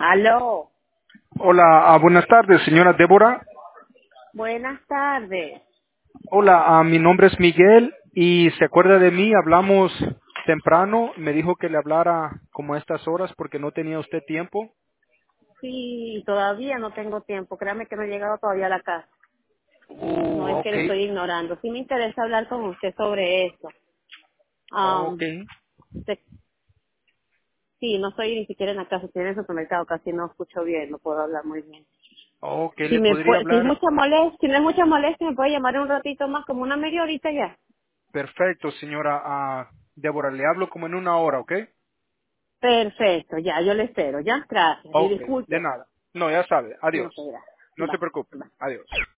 Aló, Hola, buenas tardes, señora Débora. buenas tardes. Hola, mi nombre es Miguel y se acuerda de mí, hablamos temprano, me dijo que le hablara como a estas horas porque no tenía usted tiempo. Sí, todavía no tengo tiempo, créame que no he llegado todavía a la casa. No es que Ok, le estoy ignorando, sí me interesa hablar con usted sobre eso. ok, Am, se- sí, no estoy ni siquiera en la casa, estoy en el supermercado, casi no escucho bien, no puedo hablar muy bien. ok, le podría Si es hablar. mucha molestia, si no es mucha molestia, me puede llamar un ratito más, como una media horita ya. Perfecto, señora Débora, le hablo como en una hora, ¿ok? Perfecto, ya, yo le espero, ya, gracias. Y Ok, de disculpe. nada. No, ya sabe, adiós. No, gracias. No se Bye, preocupe, bye. adiós.